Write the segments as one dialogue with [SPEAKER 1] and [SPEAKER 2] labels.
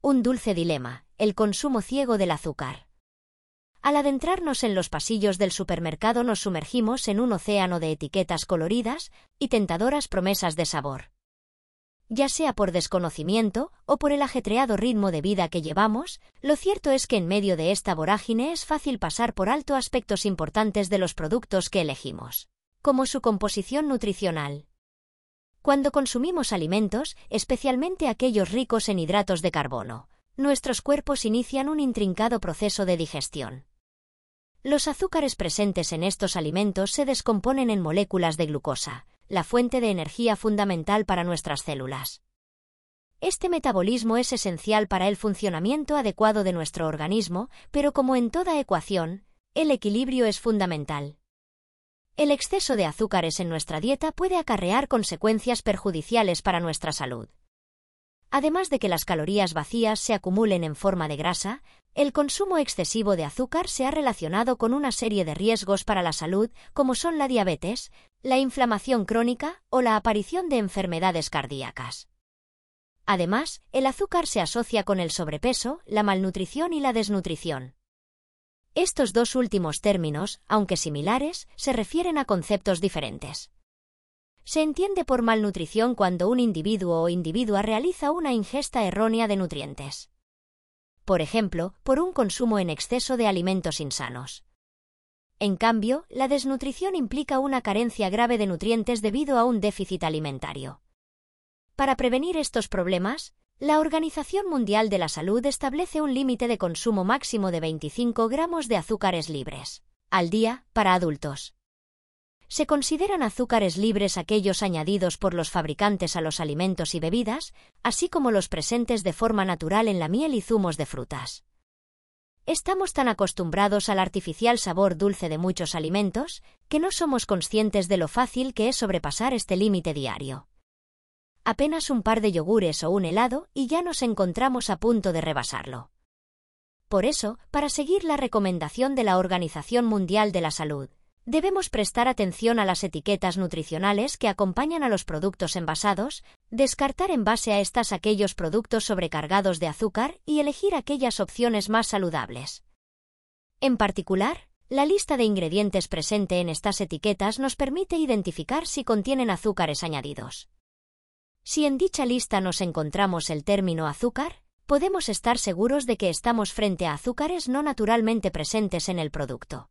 [SPEAKER 1] Un dulce dilema, el consumo ciego del azúcar. Al adentrarnos en los pasillos del supermercado nos sumergimos en un océano de etiquetas coloridas y tentadoras promesas de sabor. Ya sea por desconocimiento o por el ajetreado ritmo de vida que llevamos, lo cierto es que en medio de esta vorágine es fácil pasar por alto aspectos importantes de los productos que elegimos, como su composición nutricional. Cuando consumimos alimentos, especialmente aquellos ricos en hidratos de carbono, nuestros cuerpos inician un intrincado proceso de digestión. Los azúcares presentes en estos alimentos se descomponen en moléculas de glucosa, la fuente de energía fundamental para nuestras células. Este metabolismo es esencial para el funcionamiento adecuado de nuestro organismo, pero como en toda ecuación, el equilibrio es fundamental. El exceso de azúcares en nuestra dieta puede acarrear consecuencias perjudiciales para nuestra salud. Además de que las calorías vacías se acumulen en forma de grasa, el consumo excesivo de azúcar se ha relacionado con una serie de riesgos para la salud, como son la diabetes, la inflamación crónica o la aparición de enfermedades cardíacas. Además, el azúcar se asocia con el sobrepeso, la malnutrición y la desnutrición. Estos dos últimos términos, aunque similares, se refieren a conceptos diferentes. Se entiende por malnutrición cuando un individuo o individua realiza una ingesta errónea de nutrientes. Por ejemplo, por un consumo en exceso de alimentos insanos. En cambio, la desnutrición implica una carencia grave de nutrientes debido a un déficit alimentario. Para prevenir estos problemas, la Organización Mundial de la Salud establece un límite de consumo máximo de 25 gramos de azúcares libres al día para adultos. Se consideran azúcares libres aquellos añadidos por los fabricantes a los alimentos y bebidas, así como los presentes de forma natural en la miel y zumos de frutas. Estamos tan acostumbrados al artificial sabor dulce de muchos alimentos, que no somos conscientes de lo fácil que es sobrepasar este límite diario. Apenas un par de yogures o un helado y ya nos encontramos a punto de rebasarlo. Por eso, para seguir la recomendación de la Organización Mundial de la Salud, debemos prestar atención a las etiquetas nutricionales que acompañan a los productos envasados, descartar en base a estas aquellos productos sobrecargados de azúcar y elegir aquellas opciones más saludables. En particular, la lista de ingredientes presente en estas etiquetas nos permite identificar si contienen azúcares añadidos. Si en dicha lista nos encontramos el término azúcar, podemos estar seguros de que estamos frente a azúcares no naturalmente presentes en el producto.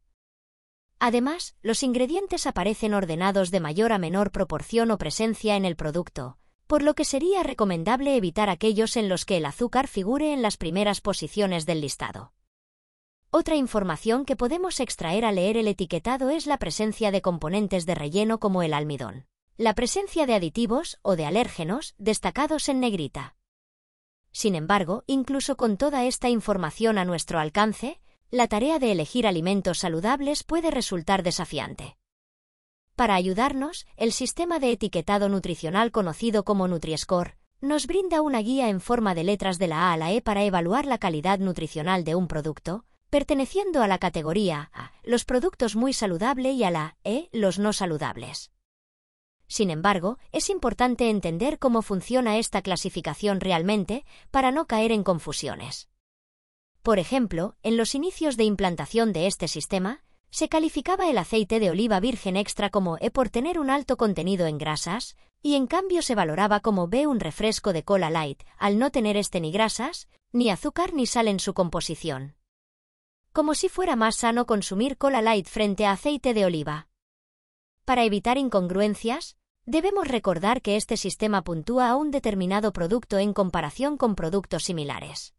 [SPEAKER 1] Además, los ingredientes aparecen ordenados de mayor a menor proporción o presencia en el producto, por lo que sería recomendable evitar aquellos en los que el azúcar figure en las primeras posiciones del listado. Otra información que podemos extraer al leer el etiquetado es la presencia de componentes de relleno como el almidón, la presencia de aditivos o de alérgenos destacados en negrita. Sin embargo, incluso con toda esta información a nuestro alcance, la tarea de elegir alimentos saludables puede resultar desafiante. Para ayudarnos, el sistema de etiquetado nutricional conocido como Nutri-Score nos brinda una guía en forma de letras de la A a la E para evaluar la calidad nutricional de un producto, perteneciendo a la categoría A, los productos muy saludables, y a la E, los no saludables. Sin embargo, es importante entender cómo funciona esta clasificación realmente para no caer en confusiones. Por ejemplo, en los inicios de implantación de este sistema, se calificaba el aceite de oliva virgen extra como E por tener un alto contenido en grasas, y en cambio se valoraba como B un refresco de cola light, al no tener ni grasas, ni azúcar ni sal en su composición. Como si fuera más sano consumir cola light frente a aceite de oliva. Para evitar incongruencias, debemos recordar que este sistema puntúa a un determinado producto en comparación con productos similares.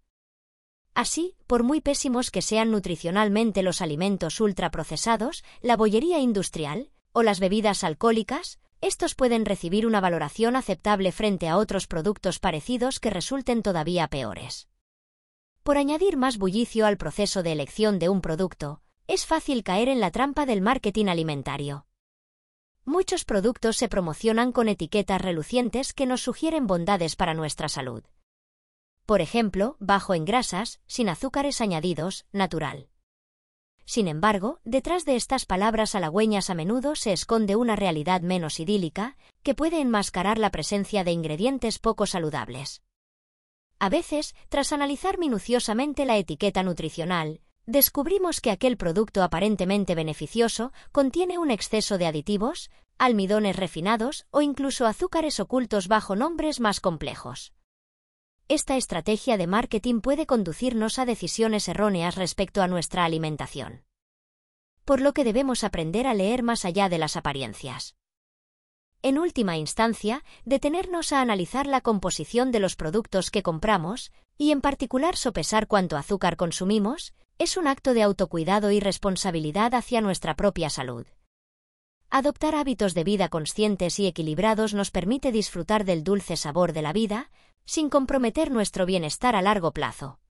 [SPEAKER 1] Así, por muy pésimos que sean nutricionalmente los alimentos ultraprocesados, la bollería industrial, o las bebidas alcohólicas, estos pueden recibir una valoración aceptable frente a otros productos parecidos que resulten todavía peores. Por añadir más bullicio al proceso de elección de un producto, es fácil caer en la trampa del marketing alimentario. Muchos productos se promocionan con etiquetas relucientes que nos sugieren bondades para nuestra salud. Por ejemplo, bajo en grasas, sin azúcares añadidos, natural. Sin embargo, detrás de estas palabras halagüeñas a menudo se esconde una realidad menos idílica, que puede enmascarar la presencia de ingredientes poco saludables. A veces, tras analizar minuciosamente la etiqueta nutricional, descubrimos que aquel producto aparentemente beneficioso contiene un exceso de aditivos, almidones refinados o incluso azúcares ocultos bajo nombres más complejos. Esta estrategia de marketing puede conducirnos a decisiones erróneas respecto a nuestra alimentación. Por lo que debemos aprender a leer más allá de las apariencias. En última instancia, detenernos a analizar la composición de los productos que compramos, y en particular sopesar cuánto azúcar consumimos, es un acto de autocuidado y responsabilidad hacia nuestra propia salud. Adoptar hábitos de vida conscientes y equilibrados nos permite disfrutar del dulce sabor de la vida, sin comprometer nuestro bienestar a largo plazo.